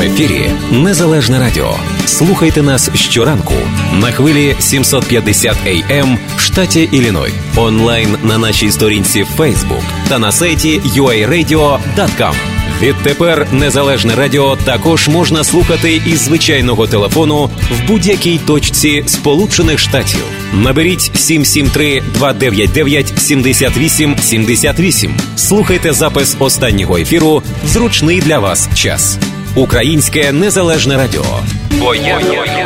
ефірі Незалежне Радіо. Слухайте нас щоранку на хвилі 750 AM в штаті Ілліной, онлайн на нашій сторінці в Facebook та на сайті uaradio.com. Відтепер Незалежне Радіо також можна слухати із звичайного телефону в будь-якій точці Сполучених Штатів. Наберіть 773-299-78-78. Слухайте запис останнього ефіру в зручний для вас час. Українське Незалежне Радіо. Бо я.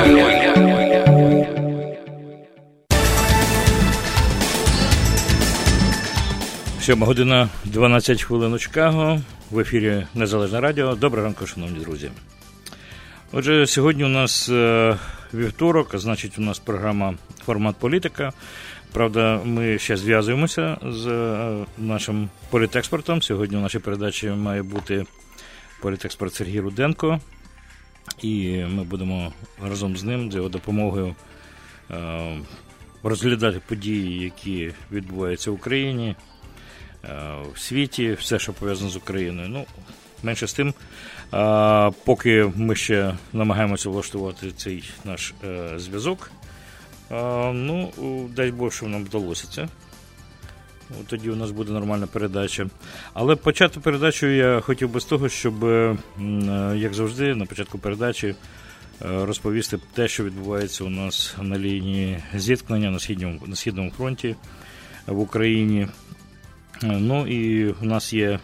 7 година 12 хвилин у Чикаго. В ефірі Незалежне Радіо. Доброго ранку, шановні друзі. Отже, сьогодні у нас вівторок, а значить у нас програма «Формат політика». Правда, ми ще зв'язуємося з нашим політекспертом. Сьогодні у нашій передачі має бути політексперт Сергій Руденко. І ми будемо разом з ним, з його допомогою, розглядати події, які відбуваються в Україні, в світі, все, що пов'язано з Україною. Ну, менше з тим, поки ми ще намагаємося влаштувати цей наш зв'язок, ну, дай Бог, що нам вдалося це. Тоді у нас буде нормальна передача. Але почати передачу я хотів би з того, щоб, як завжди, на початку передачі розповісти те, що відбувається у нас на лінії зіткнення на Східному фронті в Україні. Ну і у нас є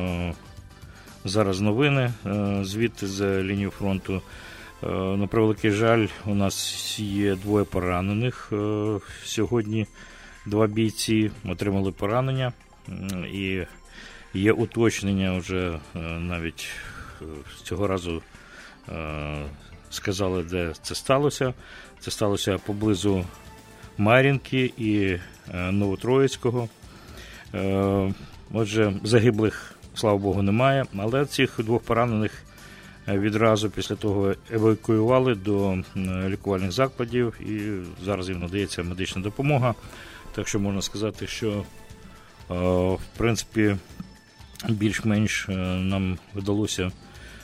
зараз новини звідти з лінії фронту. На превеликий жаль, у нас є 2 поранених. Сьогодні 2 бійці отримали поранення. І є уточнення вже навіть цього разу сказали, де це сталося. Це сталося поблизу Мар'їнки і Новотроїцького. Отже, загиблих, слава Богу, немає, але цих 2 поранених відразу після того евакуювали до лікувальних закладів і зараз їм надається медична допомога. Так що можна сказати, що, в принципі, більш-менш нам вдалося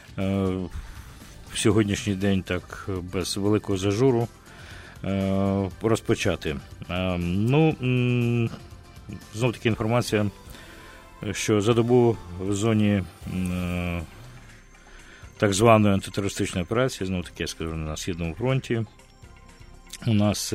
в сьогоднішній день так без великого зажуру розпочати. Ну, знов-таки інформація, що за добу в зоні так званої антитерористичної операції, знов-таки я скажу, на Східному фронті, у нас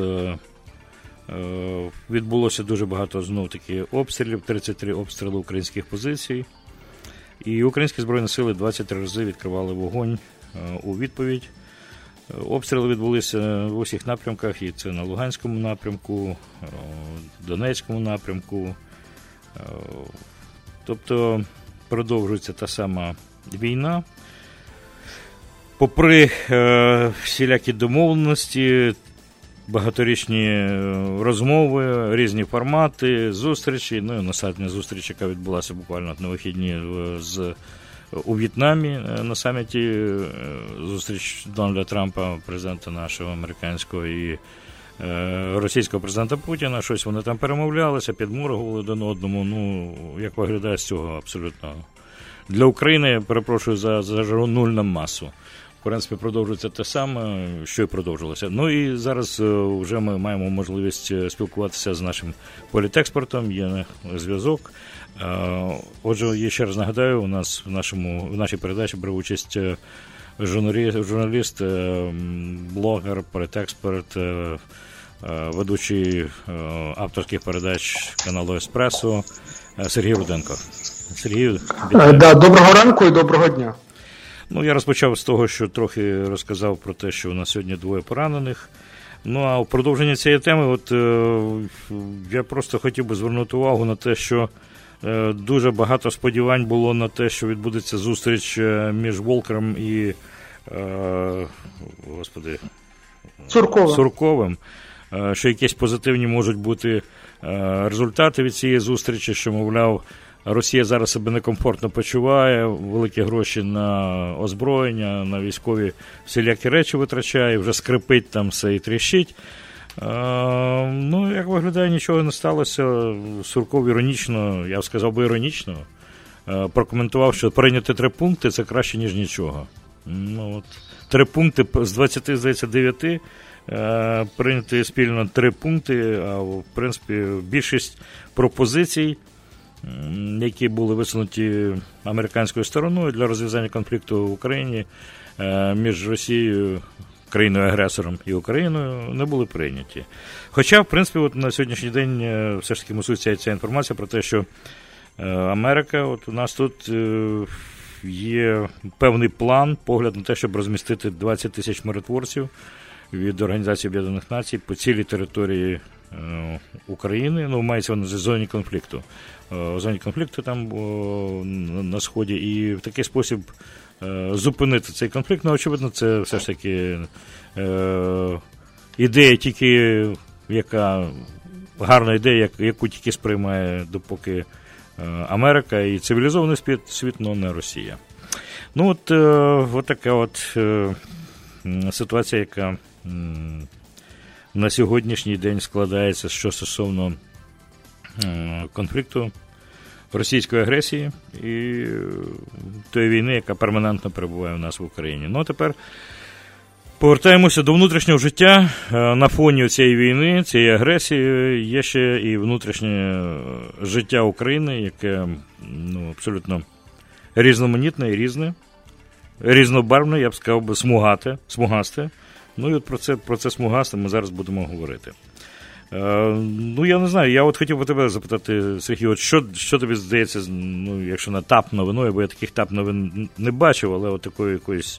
відбулося дуже багато знов-таки обстрілів, 33 обстріли українських позицій, і українські Збройні Сили 23 рази відкривали вогонь у відповідь. Обстріли відбулися в усіх напрямках, і це на Луганському напрямку, Донецькому напрямку. Тобто продовжується та сама війна. Попри всілякі домовленості, багаторічні розмови, різні формати, зустрічі, ну і остання зустріч, яка відбулася буквально на вихідні у В'єтнамі на саміті, зустріч Дональда Трампа, президента нашого американського, і російського президента Путіна, щось вони там перемовлялися, підморгували один одному, ну, як виглядає з цього абсолютно. Для України, я перепрошую за нульну масу. В принципі, продовжується те саме, що і продовжилося. Ну і зараз вже ми маємо можливість спілкуватися з нашим політекспертом, є зв'язок. Отже, я ще раз нагадаю, у нас в нашій передачі бере участь журналіст, блогер, політексперт, ведучий авторських передач каналу «Еспресо» Сергій Руденко. Сергій, доброго ранку і доброго дня. Ну, я розпочав з того, що трохи розказав про те, що у нас сьогодні 2 поранених. Ну, а в продовження цієї теми, я просто хотів би звернути увагу на те, що дуже багато сподівань було на те, що відбудеться зустріч між Волкером і Сурковим, що якісь позитивні можуть бути результати від цієї зустрічі, що, мовляв, Росія зараз себе некомфортно почуває, великі гроші на озброєння, на військові всілякі речі витрачає, вже скрипить там все і тріщить. Ну, як виглядає, нічого не сталося. Сурков іронічно, я б сказав би іронічно, прокоментував, що прийняти 3 пункти – це краще, ніж нічого. Ну, от, 3 пункти з 20, здається, 9 прийняти спільно 3 пункти, а в принципі більшість пропозицій, які були висунуті американською стороною для розв'язання конфлікту в Україні між Росією, країною-агресором і Україною, не були прийняті. Хоча, в принципі, от на сьогоднішній день все ж таки мусується ця інформація про те, що Америка, от у нас тут є певний план, погляд на те, щоб розмістити 20 тисяч миротворців від Організації Об'єднаних Націй по цілій території України, ну, мається в зоні конфлікту. В зоні конфлікту там на Сході, і в такий спосіб зупинити цей конфлікт. Ну, очевидно, це все ж таки ідея тільки, яка гарна ідея, яку тільки сприймає допоки Америка і цивілізований світ, але не Росія. Ну, от така от ситуація, яка на сьогоднішній день складається, що стосовно конфлікту, російської агресії і тої війни, яка перманентно перебуває у нас в Україні. Ну, а тепер повертаємося до внутрішнього життя. На фоні цієї війни, цієї агресії є ще і внутрішнє життя України, яке абсолютно різноманітне і різне, різнобарвне, я б сказав би, смугасте. Ну і от про це смугасте ми зараз будемо говорити. Ну, я не знаю, я от хотів би тебе запитати, Сергій, от що тобі здається, ну, якщо на ТАП новиною, бо я таких ТАП новин не бачив, але от такої якоїсь,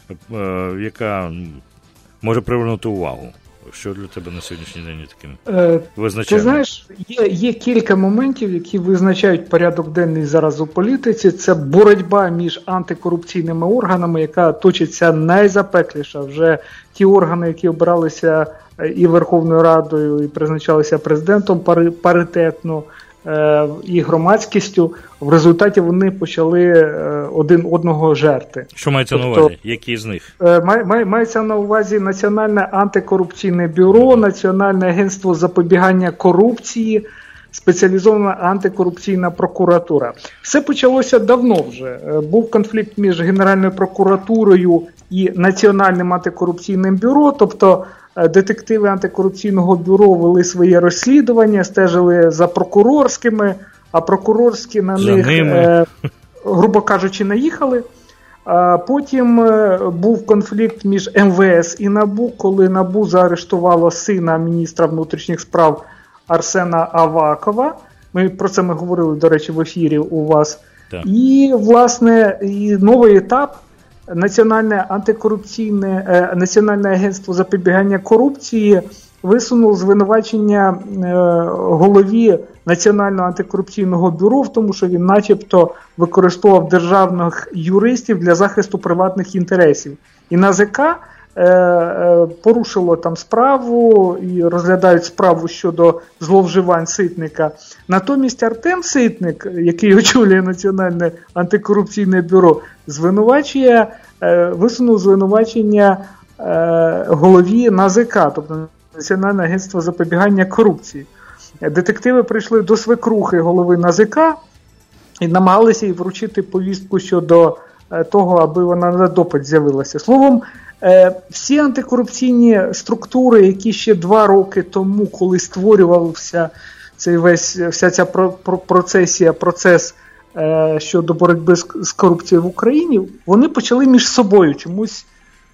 яка може привернути увагу. Що для тебе на сьогоднішній день таким визначає? Ти знаєш, є кілька моментів, які визначають порядок денний зараз у політиці. Це боротьба між антикорупційними органами, яка точиться найзапекліша. Вже ті органи, які обиралися і Верховною Радою, і призначалися президентом паритетно, і громадськістю, в результаті вони почали один одного жерти. Що мається на увазі? Які з них? Мається на увазі Національне антикорупційне бюро, Національне агентство запобігання корупції, Спеціалізована антикорупційна прокуратура. Все почалося давно вже. Був конфлікт між Генеральною прокуратурою і Національним антикорупційним бюро, тобто детективи антикорупційного бюро вели своє розслідування, стежили за прокурорськими, а прокурорські на них, грубо кажучи, наїхали. Потім був конфлікт між МВС і НАБУ, коли НАБУ заарештувало сина міністра внутрішніх справ Арсена Авакова. Про це ми говорили, до речі, в ефірі у вас. Так. І, власне, і новий етап. Національне агентство запобігання корупції висунуло звинувачення голові Національного антикорупційного бюро в тому, що він начебто використовував державних юристів для захисту приватних інтересів. І НАЗК порушило там справу і розглядають справу щодо зловживань Ситника. Натомість Артем Ситник, який очолює Національне антикорупційне бюро, висунув звинувачення голові НАЗК, тобто Національне агентство запобігання корупції. Детективи прийшли до свекрухи голови НАЗК і намагалися їй вручити повістку щодо того, аби вона на допит з'явилася. Словом, всі антикорупційні структури, які ще 2 роки тому, коли створювався вся ця процес щодо боротьби з корупцією в Україні, вони почали між собою чомусь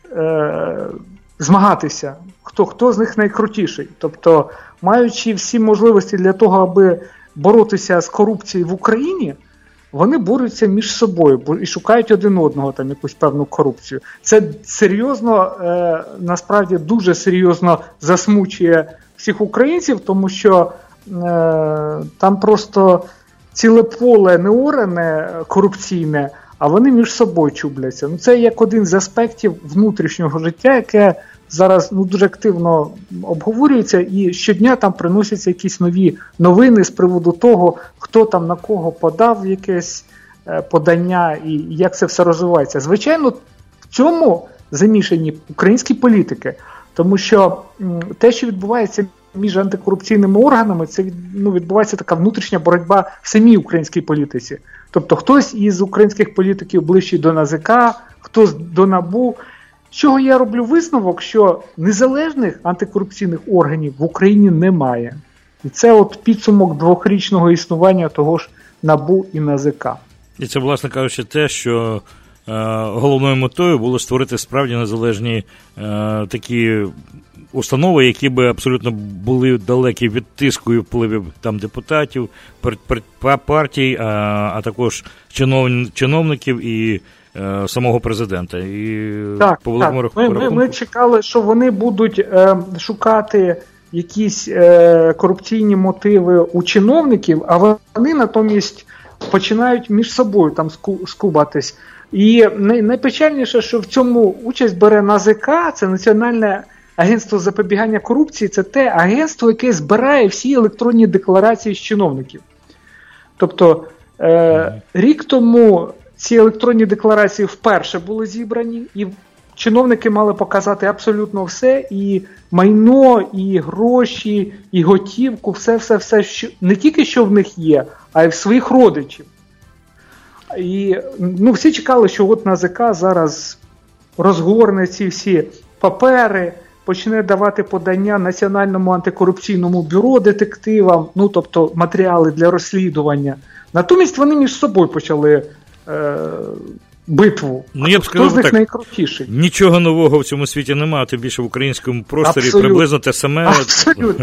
змагатися, хто з них найкрутіший. Тобто, маючи всі можливості для того, аби боротися з корупцією в Україні, вони борються між собою і шукають один одного, там якусь певну корупцію. Це серйозно, насправді дуже серйозно засмучує всіх українців, тому що там просто ціле поле не оране корупційне, а вони між собою чубляться. Ну, це як один з аспектів внутрішнього життя, яке зараз дуже активно обговорюється, і щодня там приносяться якісь нові новини з приводу того, хто там на кого подав якесь подання і як це все розвивається. Звичайно, в цьому замішані українські політики, тому що те, що відбувається між антикорупційними органами, це відбувається така внутрішня боротьба в самій українській політиці. Тобто хтось із українських політиків ближчий до НАЗК, хто до НАБУ. З чого я роблю висновок, що незалежних антикорупційних органів в Україні немає. І це от підсумок 2-річного існування того ж НАБУ і НАЗК. І це, власне кажучи, те, що головною метою було створити справді незалежні такі установи, які би абсолютно були далекі від тиску і впливів там депутатів, партій, а також чиновників і самого президента. І так. Ми чекали, що вони будуть шукати якісь корупційні мотиви у чиновників, а вони натомість починають між собою там скубатись. І найпечальніше, що в цьому участь бере НАЗК, це Національне агентство запобігання корупції, це те агентство, яке збирає всі електронні декларації з чиновників. Тобто, рік тому ці електронні декларації вперше були зібрані, і чиновники мали показати абсолютно все, і майно, і гроші, і готівку, все, що, не тільки що в них є, а й в своїх родичів. І всі чекали, що от НАЗК зараз розгорне ці всі папери, почне давати подання Національному антикорупційному бюро детективам, тобто матеріали для розслідування. Натомість вони між собою почали битву. Я б сказав, хто з них найкрутіший? Нічого нового в цьому світі немає, тим більше в українському просторі Абсолютно. Приблизно те саме. Абсолютно.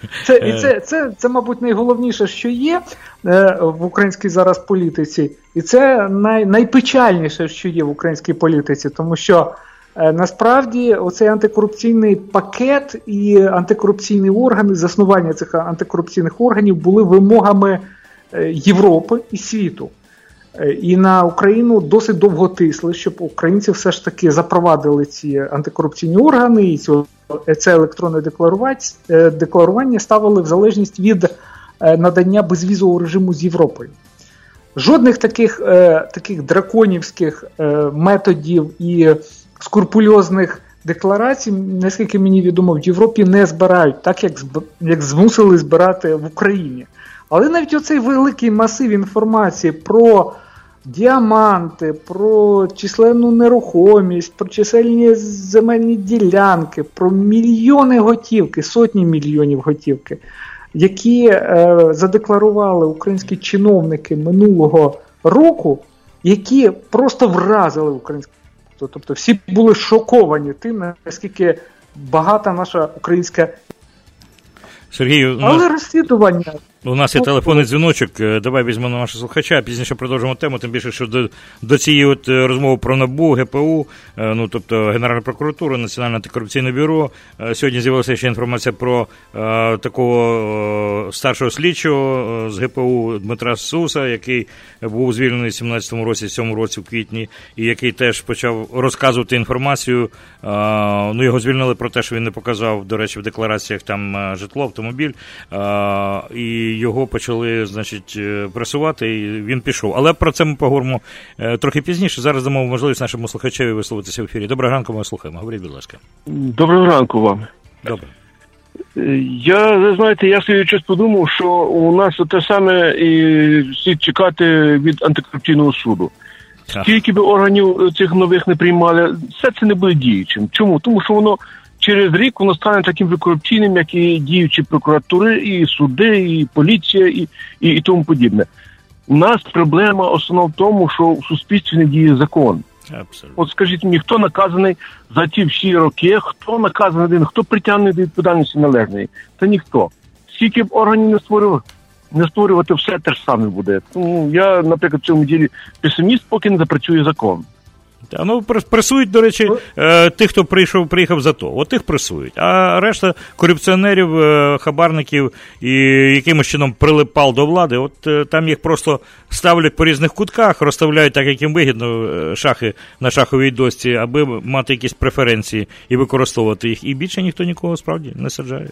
Це, мабуть, найголовніше, що є в українській зараз політиці. І це найпечальніше, що є в українській політиці, тому що насправді оцей антикорупційний пакет і антикорупційні органи, заснування цих антикорупційних органів були вимогами Європи і світу. І на Україну досить довго тисли, щоб українці все ж таки запровадили ці антикорупційні органи і це електронне декларування ставили в залежність від надання безвізового режиму з Європою. Жодних таких драконівських методів і скрупульозних декларацій, наскільки мені відомо, в Європі не збирають, так як змусили збирати в Україні. Але навіть оцей великий масив інформації про діаманти, про численну нерухомість, про чисельні земельні ділянки, про мільйони готівки, сотні мільйонів готівки, які задекларували українські чиновники минулого року, які просто вразили українське. Тобто всі були шоковані тим, наскільки багата наша українська. Сергію, але розслідування. У нас є телефонний дзвіночок, давай візьмемо на нашого слухача, пізніше продовжимо тему, тим більше, що до цієї розмови про НАБУ, ГПУ, тобто Генеральна прокуратура, Національне антикорупційне бюро. Сьогодні з'явилася ще інформація про такого старшого слідчого з ГПУ Дмитра Суса, який був звільнений в 17-му році, 7-му році в квітні, і який теж почав розказувати інформацію. Його звільнили про те, що він не показав, до речі, в деклараціях там житло, автомобіль, і його почали, пресувати, і він пішов. Але про це ми поговоримо трохи пізніше. Зараз дамо можливість нашому слухачеві висловитися в ефірі. Доброго ранку, ми слухаємо. Говоріть, будь ласка. Доброго ранку вам. Добре. Я собі щось подумав, що у нас те саме і слід чекати від антикорупційного суду. Скільки би органів цих нових не приймали, все це не буде діючим. Чому? Тому що воно через рік воно стане таким же корупційним, як і діючі прокуратури, і суди, і поліція, і тому подібне. У нас проблема основна в тому, що в суспільстві не діє закон. Абсолютно. От скажіть мені, хто наказаний за ті всі роки, хто наказаний, хто притягнений до відповідальності належної? Це ніхто. Скільки б органів не створювати, все те ж саме буде. Тому я, наприклад, в цьому ділі песиміст, поки не запрацює закон. Пресують, до речі, тих, хто приїхав за то. От тих пресують. А решта корупціонерів, хабарників і якимось чином прилипал до влади, от там їх просто ставлять по різних кутках, розставляють так, як їм вигідно, шахи на шаховій дошці, аби мати якісь преференції і використовувати їх. І більше ніхто нікого справді не саджає.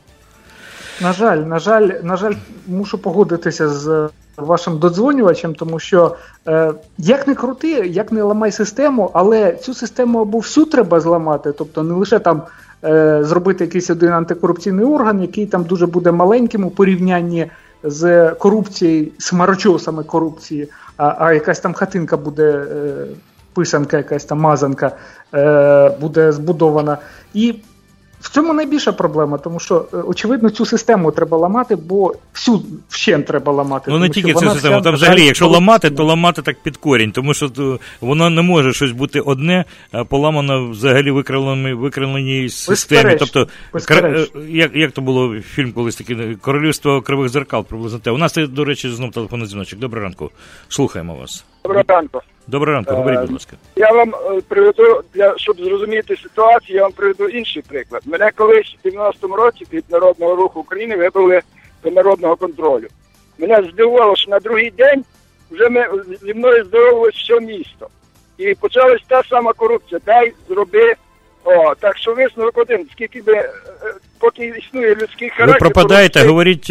На жаль, мушу погодитися з вашим додзвонювачем, тому що як не крути, як не ламай систему, але цю систему або всю треба зламати, тобто не лише там зробити якийсь один антикорупційний орган, який там дуже буде маленьким у порівнянні з корупцією, з хмарочосами корупції, а якась там хатинка буде писанка, якась там мазанка буде збудована. І в цьому найбільша проблема, тому що, очевидно, цю систему треба ламати, бо всю вщент треба ламати. Ну, не тільки цю систему, там взагалі, якщо ламати, то ламати так під корінь, тому що воно не може щось бути одне, а поламано взагалі викривленій системі. Тобто, як то було фільм колись такий, «Королівство кривих дзеркал», приблизно те. У нас, до речі, знов телефонний дзвіночок. Доброго ранку. Слухаємо вас. Доброго ранку. Доброго ранку, говоріть, будь ласка. Я вам приведу, щоб зрозуміти ситуацію, я вам приведу інший приклад. Мене колись в 90-му році від Народного руху України вибрали до народного контролю. Мене здивувало, що на другий день вже зі мною здоровилось все місто. І почалась та сама корупція. Дай, зроби. Так що висновок один, скільки би, поки існує людський характер... Ви пропадаєте, говоріть...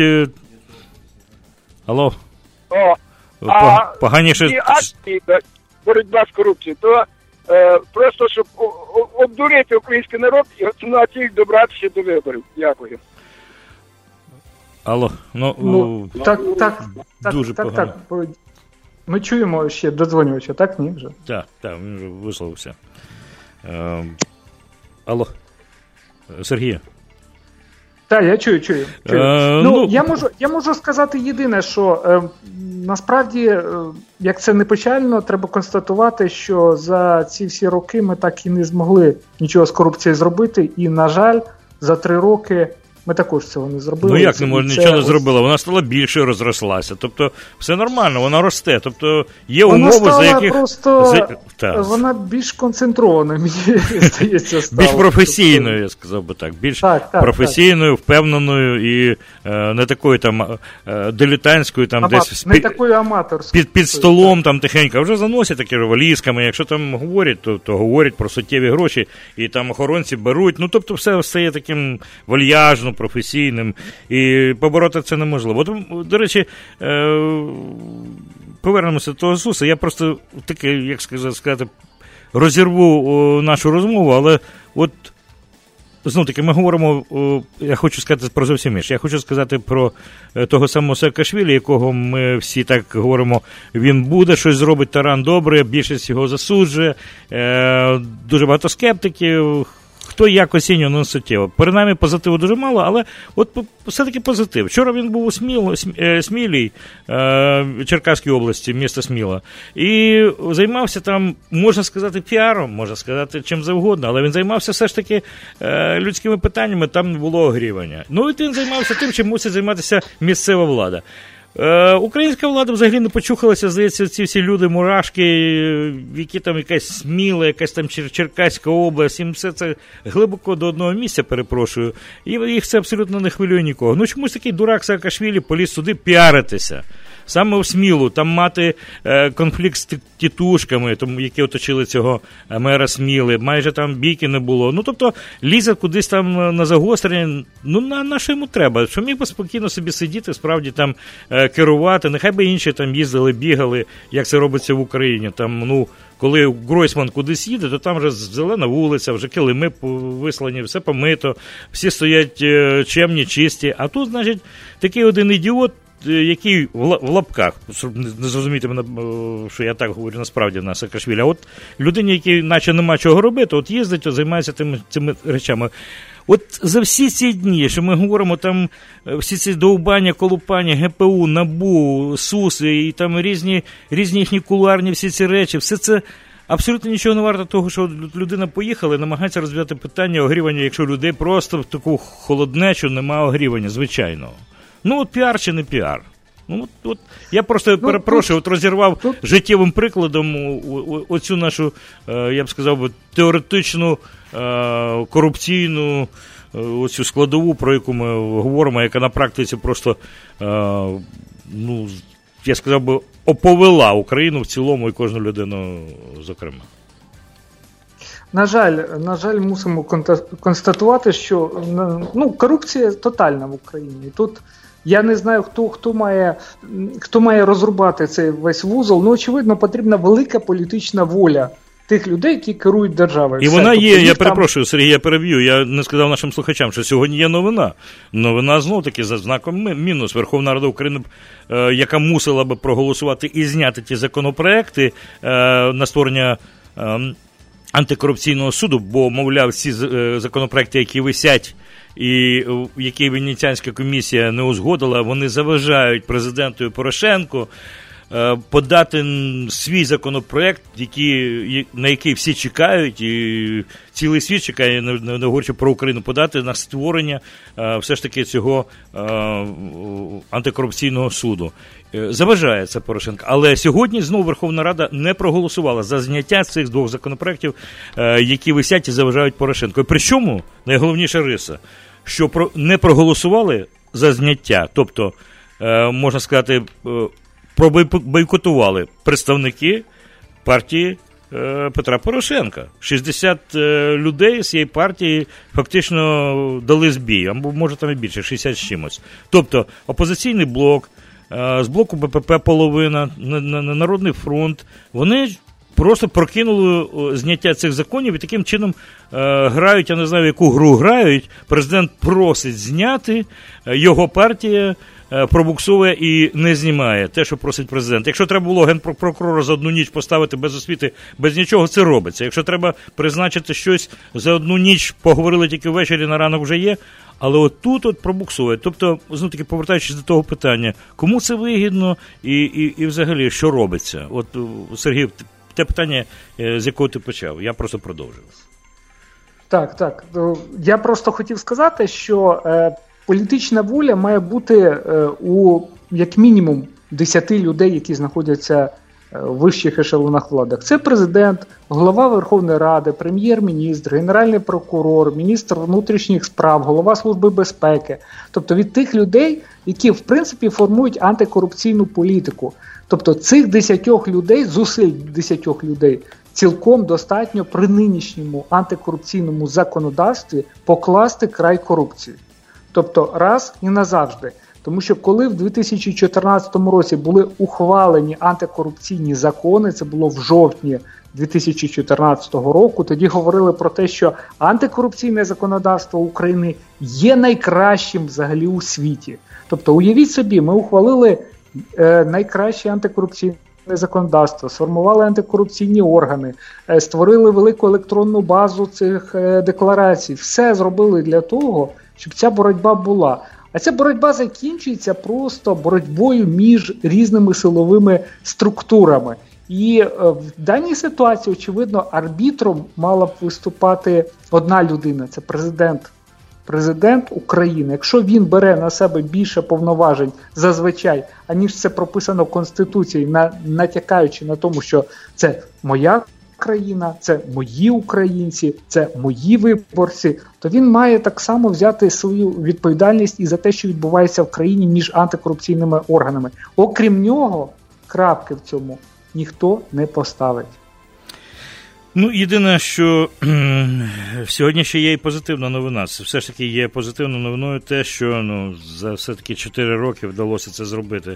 Алло. Поганіше... І акції, боротьба з корупцією, то просто, щоб обдурити український народ і націю добратися до виборів. Дякую. Алло, дуже погано. Так. Ми чуємо ще додзвонювача, так? Ні вже? Так, він вже висловився. Алло, Сергій. Так, я чую. Я можу сказати єдине, що насправді, як це не печально, треба констатувати, що за ці всі роки ми так і не змогли нічого з корупцією зробити, і, на жаль, за 3 роки ми також цього не зробили. Ну як не можна, нічого не зробила? Вона стала більше, розрослася. Тобто все нормально, вона росте. Тобто є умови, за яких... Вона більш концентрована, мені здається, стала. Більш професійною, я сказав би так. Більш професійною, впевненою і не такою там дилетантською, там десь... Не такою аматорською. Під столом там тихенько. Вже заносять такі валізками. Якщо там говорять, то говорять про суттєві гроші. І там охоронці беруть. Ну, тобто все стає таким вальяжно, професійним, і побороти це неможливо. От, до речі, повернемося до того Суса. Я просто таке, як сказати, розірву нашу розмову, але от знов таки ми говоримо, я хочу сказати про зовсім інше. Я хочу сказати про того самого Саакашвілі, якого ми всі так говоримо, він буде, щось зробить, Таран добре, більшість його засуджує, дуже багато скептиків. Хто як оцінює, не суттєво. Принаймні позитиву дуже мало, але от все-таки позитив. Вчора він був у Смілій, Черкаській області, місто Сміла, і займався там, можна сказати, піаром, можна сказати, чим завгодно, але він займався все ж таки людськими питаннями, там не було огрівання. Ну і він займався тим, чим мусить займатися місцева влада. Українська влада взагалі не почухалася, здається, ці всі люди-мурашки, які там якась Сміла, якась там Черкаська область, їм все це глибоко до одного місця, перепрошую, і їх це абсолютно не хвилює нікого. Ну чомусь такий дурак Саакашвілі поліз сюди піаритися. Саме в Смілу, там мати конфлікт з тітушками, які оточили цього мера Сміли, майже там бійки не було. Ну, тобто, лізе кудись там на загострення, ну, на що йому треба? Що міг би спокійно собі сидіти, справді там керувати, нехай би інші там їздили, бігали, як це робиться в Україні. Там, ну, коли Гройсман кудись їде, то там вже зелена вулиця, вже килими вислані, все помито, всі стоять чемні, чисті. А тут, значить, такий один ідіот, який в лапках, щоб не зрозуміти мене, що я так говорю насправді на Саакашвілі, а от людині, якій наче нема чого робити, от їздить, от займається цими речами. От за всі ці дні, що ми говоримо, там всі ці довбання, колупання, ГПУ, НАБУ, СУСи і там різні їхні кулуарні всі ці речі, все це абсолютно нічого не варто того, що людина поїхала і намагається розв'язати питання огрівання, якщо людей просто в таку холоднечу нема огрівання, звичайно. Ну, от піар чи не піар? Ну, от я просто, перепрошую, от розірвав життєвим прикладом оцю нашу, я б сказав, теоретичну, корупційну, оцю складову, про яку ми говоримо, яка на практиці просто, ну, я сказав би, оповела Україну в цілому і кожну людину, зокрема. На жаль, мусимо констатувати, що корупція тотальна в Україні. Тут я не знаю, хто має розрубати цей весь вузол. Ну, очевидно, потрібна велика політична воля тих людей, які керують державою. І вона є, я перепрошую, Сергій, я переб'ю, я не сказав нашим слухачам, що сьогодні є новина. Новина, знов-таки, за знаком мінус. Верховна Рада України, яка мусила би проголосувати і зняти ті законопроекти на створення антикорупційного суду, бо, мовляв, всі законопроекти, які висять, і які Венеціанська комісія не узгодила, вони заважають президенту Порошенку подати свій законопроект, на який всі чекають, і цілий світ чекає, не говорячи про Україну, подати на створення все ж таки цього антикорупційного суду. Заважає це Порошенко. Але сьогодні знову Верховна Рада не проголосувала за зняття цих двох законопроєктів, які висять і заважають Порошенку. І причому найголовніша риса, що не проголосували за зняття, тобто, можна сказати, пробойкотували представники партії Петра Порошенка. 60 людей з цієї партії фактично дали збій, або може там і більше, 60 з чимось. Тобто опозиційний блок, з блоку БПП половина, Народний фронт, вони просто прокинули зняття цих законів і таким чином грають, я не знаю, яку гру грають, президент просить зняти, його партія пробуксовує і не знімає те, що просить президент. Якщо треба було генпрокурора за одну ніч поставити без освіти, без нічого, це робиться. Якщо треба призначити щось за одну ніч, поговорили тільки ввечері, на ранок вже є, але от тут пробуксує. Тобто, знову таки, повертаючись до того питання, кому це вигідно і взагалі, що робиться? От, Сергій, те питання, з якого ти почав, я просто продовжив. Так. Я просто хотів сказати, що політична воля має бути у, як мінімум, 10 людей, які знаходяться в вищих ешелонах влади. Це президент, голова Верховної Ради, прем'єр-міністр, генеральний прокурор, міністр внутрішніх справ, голова Служби безпеки. Тобто від тих людей, які, в принципі, формують антикорупційну політику. Тобто цих 10 людей, зусиль 10 людей, цілком достатньо при нинішньому антикорупційному законодавстві покласти край корупції. Тобто раз і назавжди. Тому що коли в 2014 році були ухвалені антикорупційні закони, це було в жовтні 2014 року, тоді говорили про те, що антикорупційне законодавство України є найкращим взагалі у світі. Тобто уявіть собі, ми ухвалили найкраще антикорупційне законодавство, сформували антикорупційні органи, створили велику електронну базу цих декларацій. Все зробили для того, щоб ця боротьба була. А ця боротьба закінчується просто боротьбою між різними силовими структурами. І в даній ситуації, очевидно, арбітром мала б виступати одна людина – це президент. Президент України. Якщо він бере на себе більше повноважень зазвичай, аніж це прописано в Конституції, натякаючи на тому, що це моя країна, це мої українці, це мої виборці, то він має так само взяти свою відповідальність і за те, що відбувається в країні між антикорупційними органами. Окрім нього, крапки в цьому ніхто не поставить. Ну, єдине, що сьогодні ще є і позитивна новина. Це все ж таки є позитивною новиною те, що за все-таки 4 роки вдалося це зробити.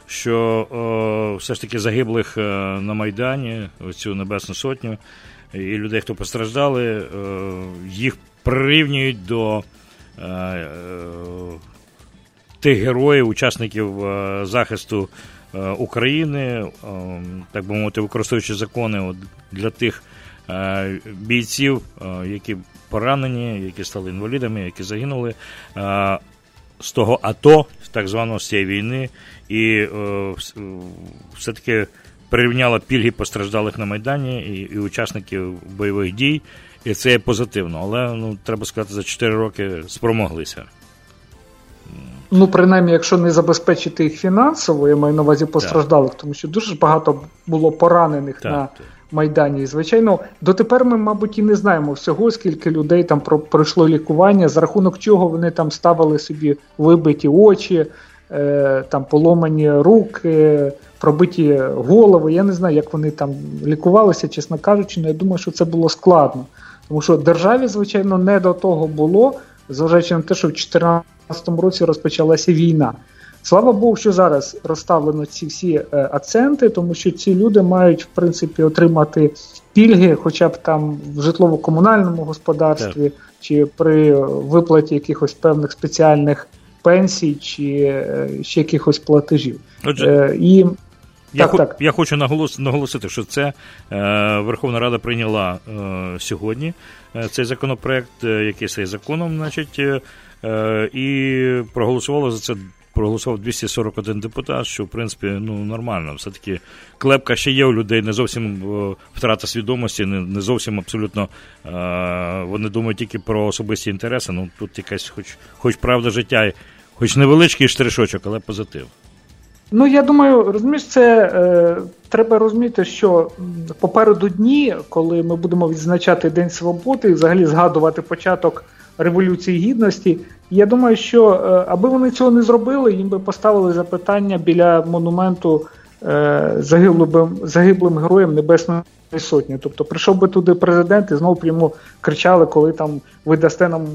Що все ж таки загиблих на Майдані, цю Небесну Сотню, і людей, хто постраждали, їх прирівнюють до тих героїв, учасників захисту України, так би мовити, використовуючи закони для тих бійців, які поранені, які стали інвалідами, які загинули з того АТО, так званого, з цієї війни, і все-таки прирівняла пільги постраждалих на Майдані і учасників бойових дій, і це є позитивно. Але, треба сказати, за 4 роки спромоглися. Принаймні, якщо не забезпечити їх фінансово, я маю на увазі постраждалих, тому що дуже багато було поранених на Майдані. І, звичайно, дотепер ми, мабуть, і не знаємо всього, скільки людей там пройшло лікування, за рахунок чого вони там ставили собі вибиті очі, там поломані руки, пробиті голови. Я не знаю, як вони там лікувалися, чесно кажучи, але я думаю, що це було складно. Тому що державі, звичайно, не до того було, зважаючи на те, що в 2014 році розпочалася війна. Слава Богу, що зараз розставлено ці всі акценти, тому що ці люди мають, в принципі, отримати пільги, хоча б там в житлово-комунальному господарстві, чи при виплаті якихось певних спеціальних пенсій, чи ще якихось платежів. Я хочу наголосити, що це Верховна Рада прийняла сьогодні цей законопроект, який стає законом, значить, і проголосував 241 депутат, що, в принципі, нормально. Все-таки клепка ще є у людей, не зовсім втрата свідомості, не зовсім абсолютно вони думають тільки про особисті інтереси. Тут якась хоч правда життя, хоч невеличкий штришочок, але позитив. Я думаю, розумієш, треба розуміти, що попереду дні, коли ми будемо відзначати День Свободи і взагалі згадувати початок Революції Гідності, я думаю, що аби вони цього не зробили, їм би поставили запитання біля монументу загиблим героям Небесної Сотні. Тобто прийшов би туди президент і знову йому кричали, коли там ви дасте нам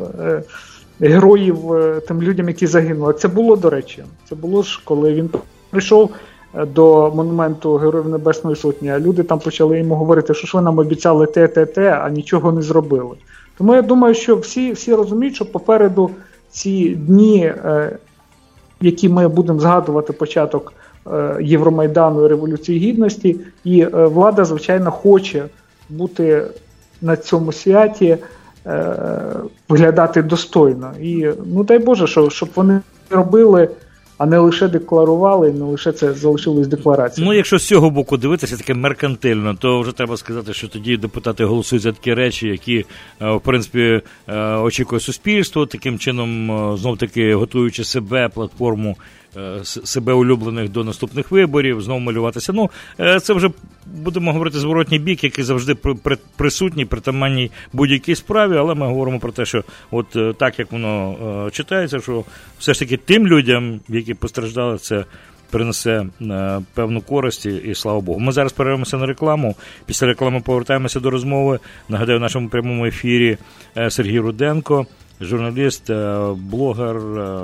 героїв тим людям, які загинули. Це було, до речі. Це було ж, коли він прийшов до монументу Героїв Небесної Сотні, а люди там почали йому говорити, що ж ви нам обіцяли те, а нічого не зробили. Тому я думаю, що всі розуміють, що попереду ці дні, які ми будемо згадувати початок Євромайдану і Революції Гідності, і влада, звичайно, хоче бути на цьому святі, виглядати достойно. І, дай Боже, щоб вони робили, а не лише декларували, не лише це залишилось декларацією. Якщо з цього боку дивитися таке меркантильно, то вже треба сказати, що тоді депутати голосують за такі речі, які, в принципі, очікує суспільство, таким чином, знов-таки, готуючи себе, платформу себе улюблених до наступних виборів, знову малюватися. Це вже, будемо говорити, зворотній бік, який завжди присутній, притаманній будь-якій справі, але ми говоримо про те, що от так, як воно читається, що все ж таки тим людям, які постраждали, це принесе певну користь і слава Богу. Ми зараз перервемося на рекламу. Після реклами повертаємося до розмови. Нагадаю, в нашому прямому ефірі Сергій Руденко, журналіст, блогер,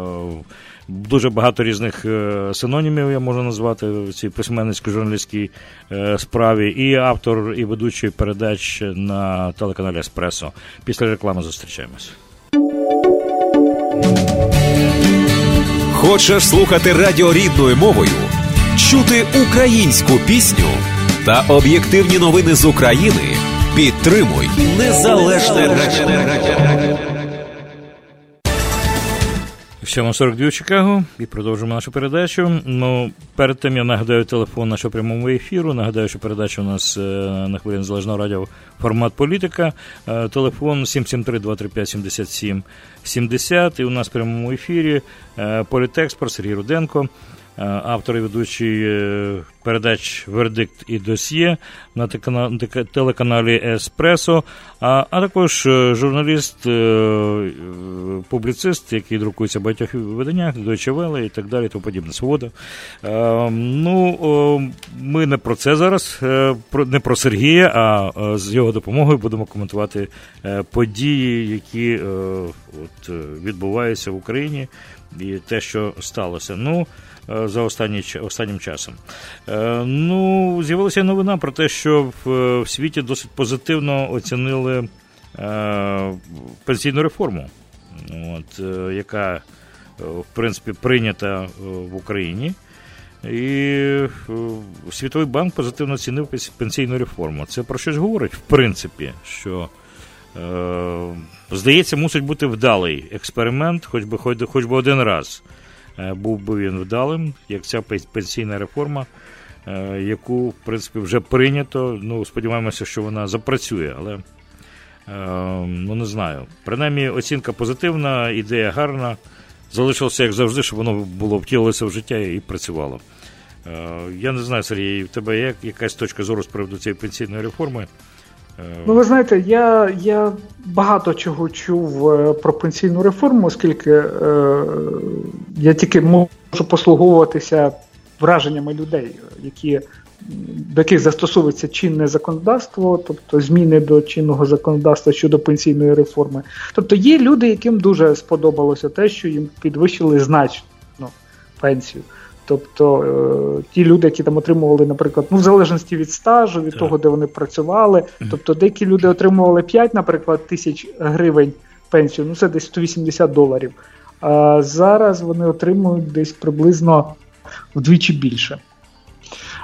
дуже багато різних синонімів я можу назвати в цій письменницько-журналістській справі, і автор, і ведучий передач на телеканалі «Еспресо». Після реклами зустрічаємось. Хочеш слухати радіо рідною мовою? Чути українську пісню та об'єктивні новини з України? Підтримуй Незалежне радіо. 7:42 в Чикаго, і продовжуємо нашу передачу. Перед тим я нагадаю телефон нашого прямого ефіру. Нагадаю, що передача у нас на хвилі Незалежного радіо формат політика. Телефон 773-235-77-70. І у нас в прямому ефірі політекспорт Сергій Руденко, автор і ведучий передач «Вердикт» і «Досьє» на телеканалі «Еспресо», а також журналіст, публіцист, який друкується в багатьох виданнях, Deutsche Welle і так далі, тому подібне, «Свобода». Ми не про це зараз, не про Сергія, а з його допомогою будемо коментувати події, які відбуваються в Україні і те, що сталося. За останнім часом. З'явилася новина про те, що в світі досить позитивно оцінили пенсійну реформу, яка, в принципі, прийнята в Україні. І Світовий банк позитивно оцінив пенсійну реформу. Це про щось говорить, в принципі, що, здається, мусить бути вдалий експеримент, хоч би один раз. Був би він вдалим, як ця пенсійна реформа, яку, в принципі, вже прийнято. Сподіваємося, що вона запрацює, але, не знаю. Принаймні, оцінка позитивна, ідея гарна. Залишилося, як завжди, щоб воно втілилося в життя і працювало. Я не знаю, Сергій, в тебе є якась точка зору з приводу цієї пенсійної реформи? Ви знаєте, я багато чого чув про пенсійну реформу, оскільки я тільки можу послуговуватися враженнями людей, до яких застосовується чинне законодавство, тобто зміни до чинного законодавства щодо пенсійної реформи. Тобто є люди, яким дуже сподобалося те, що їм підвищили значно пенсію. Тобто ті люди, які там отримували, наприклад, в залежності від стажу, від того, де вони працювали. Тобто деякі люди отримували 5, наприклад, тисяч гривень пенсію, це десь $180. А зараз вони отримують десь приблизно вдвічі більше.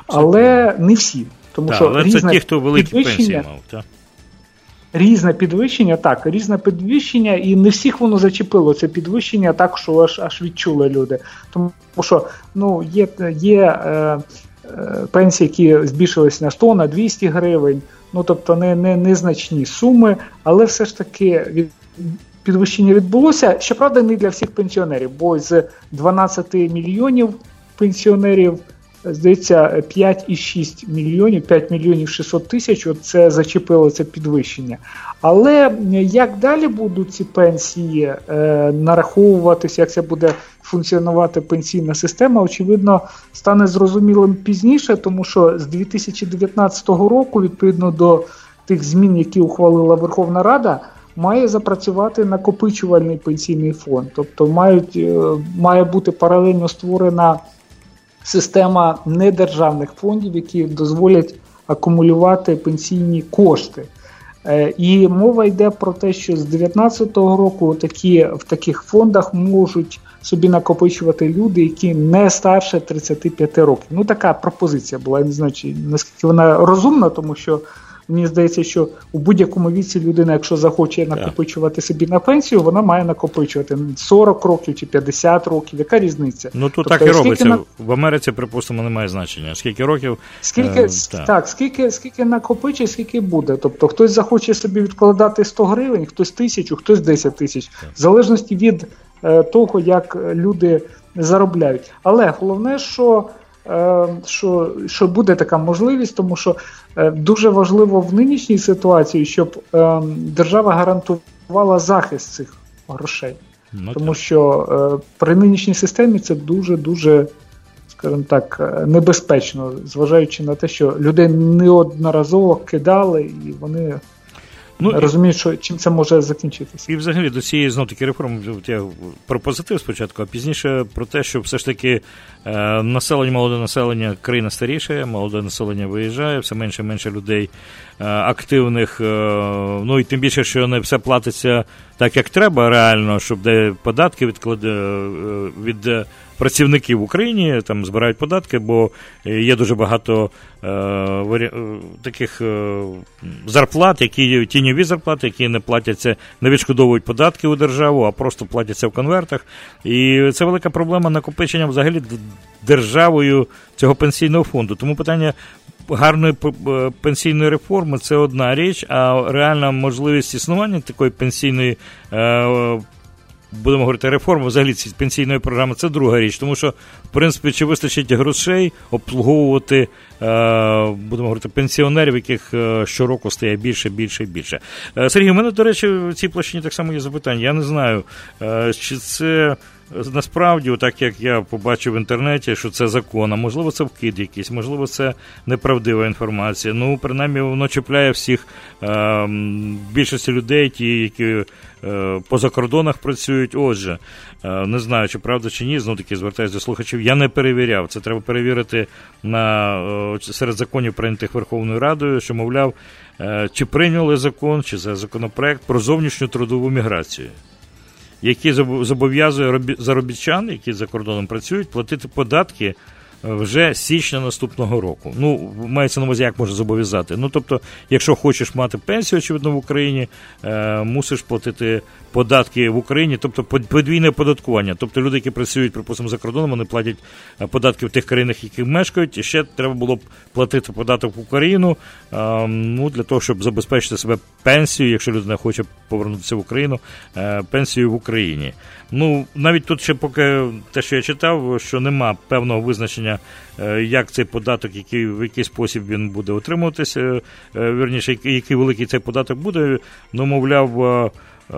Але не всі. Тому що але це ті, хто великі пенсії мав, так? Різне підвищення, і не всіх воно зачепило, це підвищення так, що аж відчули люди. Тому що є пенсії, які збільшились на 100, на 200 гривень, тобто незначні суми, але все ж таки підвищення відбулося. Щоправда, не для всіх пенсіонерів, бо з 12 мільйонів пенсіонерів, здається, 5,6 мільйонів, 5 мільйонів 600 тисяч, це зачепило це підвищення. Але як далі будуть ці пенсії нараховуватися, як це буде функціонувати пенсійна система, очевидно, стане зрозумілим пізніше, тому що з 2019 року, відповідно до тих змін, які ухвалила Верховна Рада, має запрацювати накопичувальний пенсійний фонд. Тобто має бути паралельно створена система недержавних фондів, які дозволять акумулювати пенсійні кошти. І мова йде про те, що з 2019 року в таких фондах можуть собі накопичувати люди, які не старше 35 років. Така пропозиція була, я не знаю, наскільки вона розумна, тому що мені здається, що у будь-якому віці людина, якщо захоче накопичувати собі на пенсію, вона має накопичувати 40 років чи 50 років. Яка різниця? Тут тобто, так і робиться. В Америці, припустимо, немає значення. Скільки років? Скільки накопичить, скільки буде. Тобто хтось захоче собі відкладати 100 гривень, хтось 1000, хтось 10 тисяч. В залежності від того, як люди заробляють. Але головне, що буде така можливість, тому що дуже важливо в нинішній ситуації, щоб держава гарантувала захист цих грошей. Тому що при нинішній системі це дуже-дуже, скажімо так, небезпечно, зважаючи на те, що людей неодноразово кидали, і вони розуміють, чим це може закінчитися. І взагалі до цієї знов-таки реформи я про позитив спочатку, а пізніше про те, що все ж таки молоде населення, країна старіше, молоде населення виїжджає, все менше і менше людей активних, і тим більше, що не все платиться так, як треба реально, щоб де податки від працівників в Україні там збирають податки, бо є дуже багато таких зарплат, які тіньові зарплати, які не платяться, не відшкодовують податки у державу, а просто платяться в конвертах. І це велика проблема накопичення взагалі державою цього пенсійного фонду. Тому питання гарної пенсійної реформи – це одна річ, а реальна можливість існування такої пенсійної будемо говорити, реформа взагалі цієї пенсійної програми – це друга річ. Тому що, в принципі, чи вистачить грошей обслуговувати, будемо говорити, пенсіонерів, яких щороку стає більше, більше і більше. Сергій, у мене, до речі, в цій площині так само є запитання. Я не знаю, чи це насправді, так як я побачив в інтернеті, що це закон, а можливо це вкид якийсь, можливо це неправдива інформація. Принаймні воно чіпляє всіх, більшості людей, ті, які по закордонах працюють. Отже, не знаю, чи правда, чи ні, знов-таки звертаюся до слухачів, я не перевіряв. Це треба перевірити серед законів, прийнятих Верховною Радою, що, мовляв, чи прийняли закон, чи це законопроект про зовнішню трудову міграцію, який зобов'язує заробітчан, які за кордоном працюють, платити податки вже з січня наступного року. Мається на увазі, як може зобов'язати. Тобто, якщо хочеш мати пенсію, очевидно, в Україні, мусиш платити податки в Україні, тобто подвійне оподаткування. Тобто люди, які працюють, припустимо, за кордоном, вони платять податки в тих країнах, які мешкають, і ще треба було б платити податок в Україну, для того, щоб забезпечити себе пенсію, якщо людина хоче повернутися в Україну, пенсію в Україні. Навіть тут ще поки те, що я читав, що нема певного визначення, як цей податок, в який спосіб він буде отримуватися, вірніше, який великий цей податок буде, мовляв,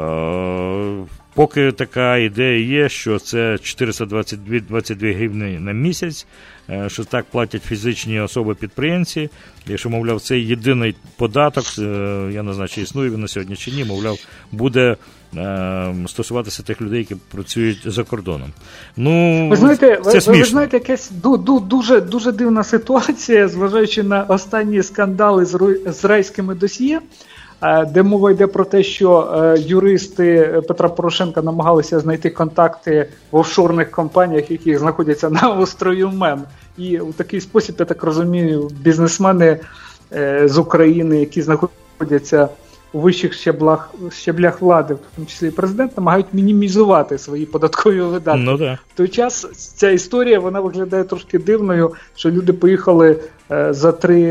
поки така ідея є, що це 422 гривні на місяць, що так платять фізичні особи-підприємці, і що, мовляв, це єдиний податок, я не знаю, чи існує він на сьогодні чи ні, мовляв, буде стосуватися тих людей, які працюють за кордоном. Ну, ви знаєте, це смішно. Ви знаєте, якась дуже дивна ситуація, зважаючи на останні скандали з райськими досьє, де мова йде про те, що юристи Петра Порошенка намагалися знайти контакти в офшорних компаніях, які знаходяться на острові Мен. І у такий спосіб, я так розумію, бізнесмени з України, які знаходяться у вищих щеблях влади, в тому числі і президент, намагають мінімізувати свої податкові видатки. Ну, да. В той час ця історія, вона виглядає трошки дивною, що люди поїхали за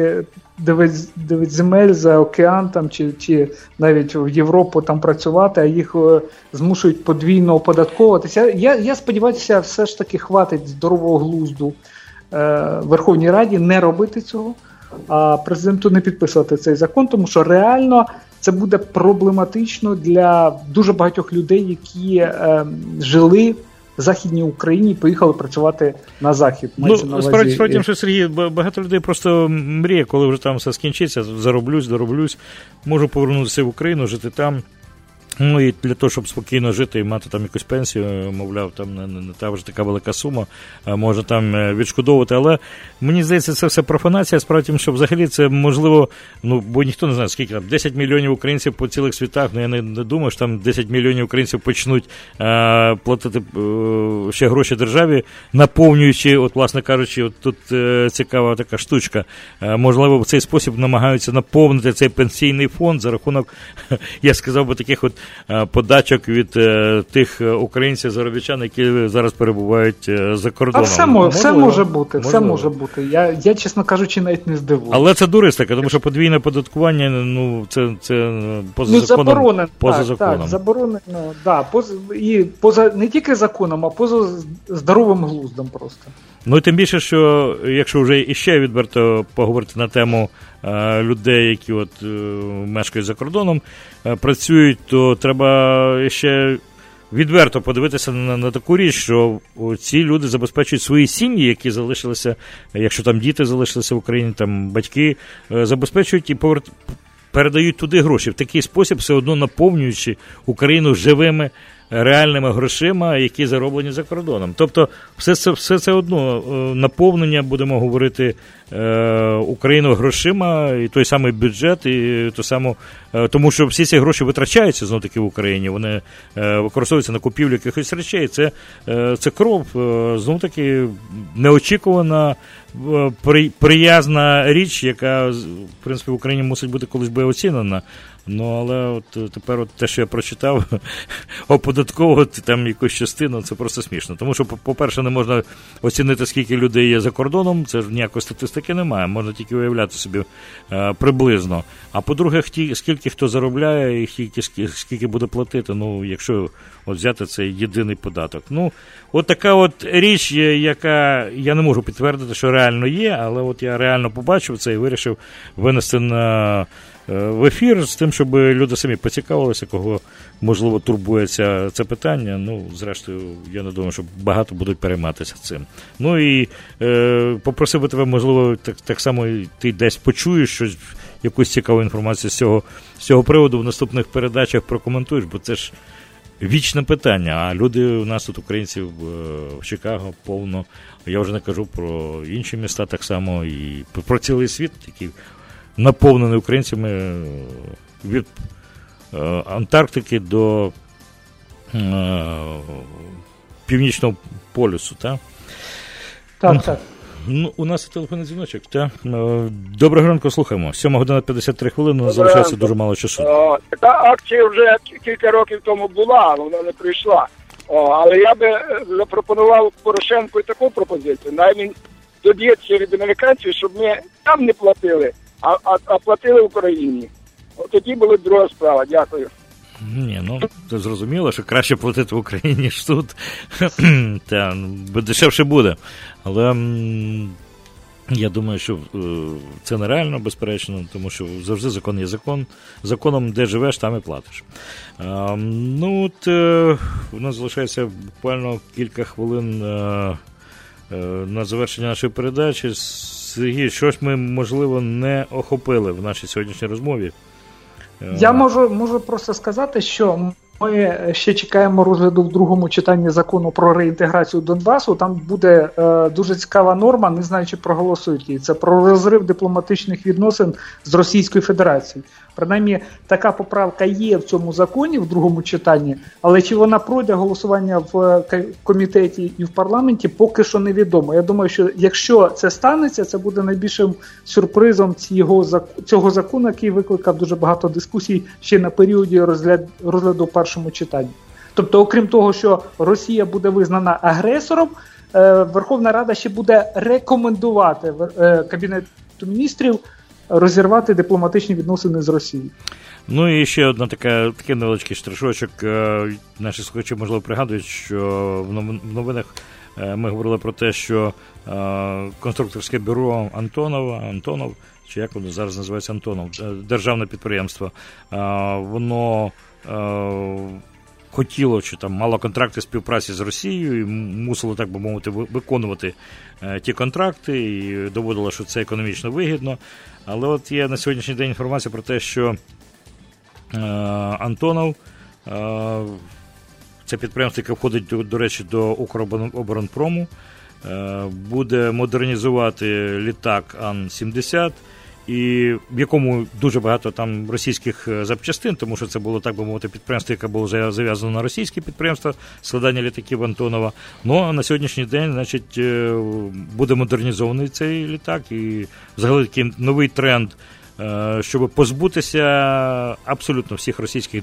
9 земель, за океан там, чи навіть в Європу там працювати, а їх змушують подвійно оподатковуватися. Я сподіваюся, все ж таки хватить здорового глузду Верховній Раді не робити цього, а президенту не підписувати цей закон, тому що реально це буде проблематично для дуже багатьох людей, які жили в Західній Україні і поїхали працювати на Захід. Ну, справді тим, що, Сергій, багато людей просто мріє, коли вже там все скінчиться, дороблюсь, можу повернутися в Україну, жити там. Ну, і для того, щоб спокійно жити і мати там якусь пенсію, мовляв, там не та вже така велика сума, може там відшкодовувати, але мені здається, це все профанація, справді тим, що взагалі це можливо, ну, бо ніхто не знає, скільки там, 10 мільйонів українців по цілих світах, ну, я не думаю, що там 10 мільйонів українців почнуть платити ще гроші державі, наповнюючи, от, власне кажучи, от тут цікава така штучка, можливо, в цей спосіб намагаються наповнити цей пенсійний фонд за рахунок, я сказав би, таких от подачок від тих українців, заробітчан, які зараз перебувають за кордоном. Все може бути. Я, чесно кажучи, навіть не здивуюся. Але це дуристика, тому що подвійне податкування, ну, це поза законом. Заборонено. Поза законом. Так, заборонено, да, поза не тільки законом, а поза здоровим глуздом просто. Ну і тим більше, що якщо вже іще відверто поговорити на тему людей, які от мешкають за кордоном, працюють, то треба ще відверто подивитися на таку річ, що ці люди забезпечують свої сім'ї, які залишилися, якщо там діти залишилися в Україні, там батьки, забезпечують і передають туди гроші. В такий спосіб все одно наповнюючи Україну живими реальними грошима, які зароблені за кордоном. Тобто все це одно наповнення, будемо говорити, Україну грошима, і той самий бюджет, і то саме, тому що всі ці гроші витрачаються знов-таки в Україні, вони використовуються на купівлю якихось речей. Це кров, знов-таки неочікувана, приязна річ, яка, в принципі, в Україні мусить бути колись би оцінена. Ну, але от тепер от те, що я прочитав, оподатковувати там якусь частину, це просто смішно. Тому що, по-перше, не можна оцінити, скільки людей є за кордоном, це ж ніякої статистики немає, можна тільки уявляти собі приблизно. А по-друге, скільки хто заробляє і скільки буде платити, ну, якщо от взяти цей єдиний податок. Ну, от така от річ, яка я не можу підтвердити, що реально є, але от я реально побачив це і вирішив винести в ефір з тим, щоб люди самі поцікавилися, кого, можливо, турбує це питання. Ну, зрештою, я не думаю, що багато будуть перейматися цим. Ну і попросив би тебе, можливо, так само ти десь почуєш щось, якусь цікаву інформацію з цього приводу в наступних передачах прокоментуєш, бо це ж вічне питання, а люди у нас тут, українців, в Чикаго повно. Я вже не кажу про інші міста так само і про цілий світ, який наповнений українцями від Антарктики до Північного полюсу, так? Так. Ну, у нас є телефонний дзвіночок, так? Доброго ранку, слухаємо. 7:53, у нас залишається дуже мало часу. Така акція вже кілька років тому була, вона не прийшла. Але я би запропонував Порошенку і таку пропозицію. Навіть він доб'ється від американців, щоб ми там не платили, а платили в Україні. От тоді була друга справа. Дякую. Ні, ну, це зрозуміло, що краще платити в Україні, ніж тут. Та, дешевше буде. Але я думаю, що це нереально, безперечно, тому що завжди закон є закон. Законом, де живеш, там і платиш. Ну, от у нас залишається буквально кілька хвилин на завершення нашої передачі. Сергій, щось ми, можливо, не охопили в нашій сьогоднішній розмові. Я можу просто сказати, що Ми ще чекаємо розгляду в другому читанні закону про реінтеграцію Донбасу. Там буде дуже цікава норма, не знаю, чи проголосують її. Це про розрив дипломатичних відносин з Російською Федерацією. Принаймні, така поправка є в цьому законі в другому читанні, але чи вона пройде голосування в комітеті і в парламенті, поки що невідомо. Я думаю, що якщо це станеться, це буде найбільшим сюрпризом цього закону, який викликав дуже багато дискусій ще на періоді розгляду в першому читанні. Тобто, окрім того, що Росія буде визнана агресором, Верховна Рада ще буде рекомендувати Кабінету міністрів розірвати дипломатичні відносини з Росією. Ну і ще одна такий невеличкий штришочок. Наші слухачі, можливо, пригадують, що в новинах ми говорили про те, що конструкторське бюро Антонов, чи як воно зараз називається, Антонов, державне підприємство, воно хотіло, чи там мало контракти співпраці з Росією і мусило, так би мовити, виконувати ті контракти і доводило, що це економічно вигідно. Але от є на сьогоднішній день інформація про те, що Антонов, це підприємство, яке входить, до речі, до Укроборонпрому, буде модернізувати літак Ан-70, і в якому дуже багато там російських запчастин, тому що це було, так би мовити, підприємство, яке було зав'язано на російське підприємство складання літаків Антонова. Ну, а на сьогоднішній день, значить, буде модернізований цей літак, і взагалі такий новий тренд, щоб позбутися абсолютно всіх російських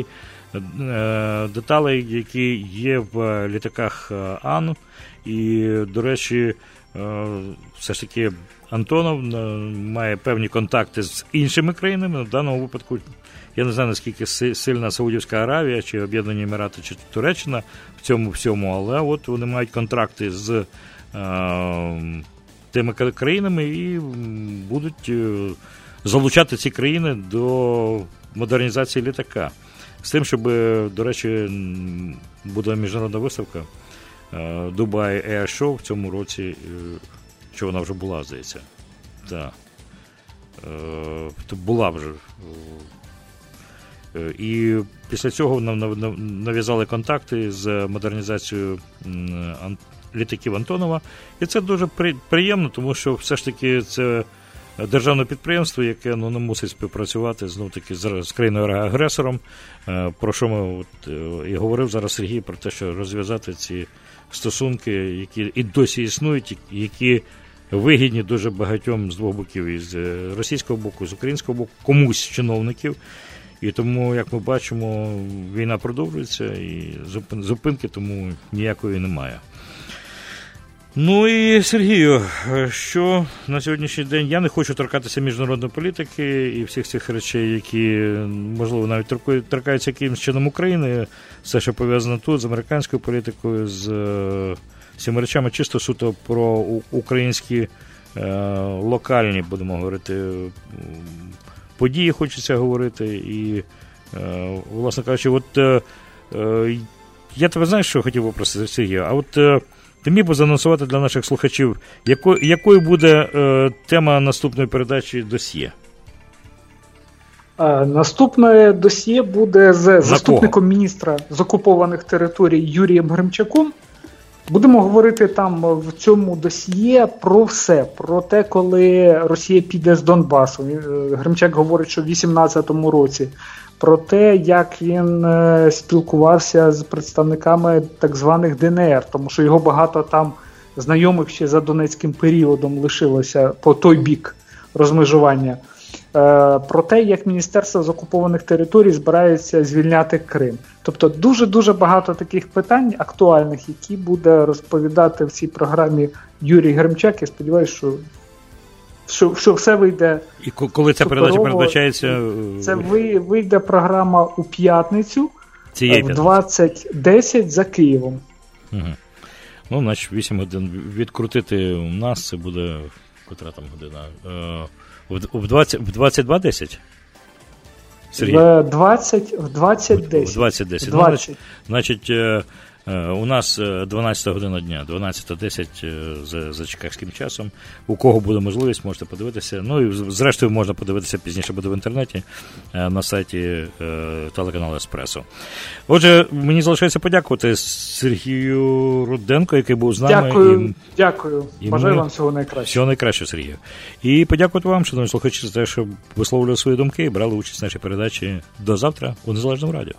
деталей, які є в літаках Ан. І, до речі, все ж таки Антонов має певні контакти з іншими країнами. В даному випадку, я не знаю, наскільки сильна Саудівська Аравія, чи Об'єднані Емірати, чи Туреччина в цьому всьому, але от вони мають контракти з тими країнами і будуть залучати ці країни до модернізації літака. З тим, щоб, до речі, буде міжнародна виставка Dubai Air Show в цьому році, що вона вже була, здається. Так. Була вже. І після цього нам нав'язали контакти з модернізацією літаків Антонова. І це дуже приємно, тому що все ж таки це державне підприємство, яке не мусить співпрацювати знов-таки з країною-агресором, про що ми і говорив зараз Сергій, про те, що розв'язати ці стосунки, які і досі існують, які вигідні дуже багатьом з двох боків, із російського боку, з українського боку, комусь з чиновників. І тому, як ми бачимо, війна продовжується, і зупинки тому ніякої немає. Ну і, Сергію, що на сьогоднішній день, я не хочу торкатися міжнародної політики і всіх цих речей, які, можливо, навіть торкаються якимось чином України, все, що пов'язано тут з американською політикою, з цими речами, чисто суто про українські локальні, будемо говорити, події хочеться говорити. І, власне кажучи, от я тебе, знаєш, що хотів попросити, Сергію, а от ти міг би заанонсувати для наших слухачів, якою буде тема наступної передачі «Досьє»? Наступне досьє буде з заступником міністра з окупованих територій Юрієм Гримчаком. Будемо говорити там в цьому досьє про все. Про те, коли Росія піде з Донбасу. Гримчак говорить, що в 2018 році. Про те, як він спілкувався з представниками так званих ДНР, тому що його багато там знайомих ще за Донецьким періодом лишилося по той бік розмежування. Про те, як Міністерство з окупованих територій збирається звільняти Крим. Тобто дуже-дуже багато таких питань актуальних, які буде розповідати в цій програмі Юрій Гримчак. Я сподіваюся, що все вийде. І коли ця передача передбачається? Це вийде програма у п'ятницю в 20:10 за Києвом. Угу. Ну, значить, 8 годин відкрутити у нас, це буде, котра там година? В 22:10? Сергій? В 20:10. В 20:10. Ну, значить, У нас 12 година дня, 12:10 за чикагським часом. У кого буде можливість, можете подивитися. Ну і зрештою можна подивитися пізніше, буде в інтернеті, на сайті телеканалу «Еспресо». Отже, мені залишається подякувати Сергію Руденко, який був з нами. Дякую. Бажаю вам всього найкращого. Всього найкращого, Сергію. І подякувати вам, шановні слухачі, за те, що висловлювали свої думки і брали участь в нашій передачі. До завтра у Незалежному радіо.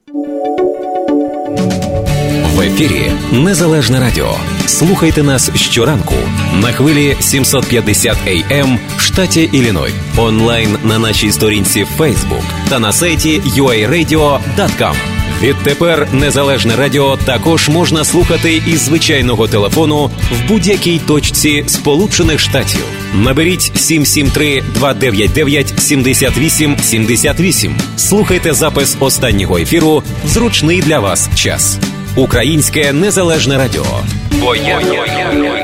В ефірі Незалежне радіо. Слухайте нас щоранку на хвилі 750 AM в штаті Ілліной. Онлайн на нашій сторінці Facebook та на сайті uaradio.com. Відтепер Незалежне радіо також можна слухати із звичайного телефону в будь-якій точці Сполучених Штатів. Наберіть 773-299-78-78. Слухайте запис останнього ефіру в зручний для вас час. Українське Незалежне радіо. Бо я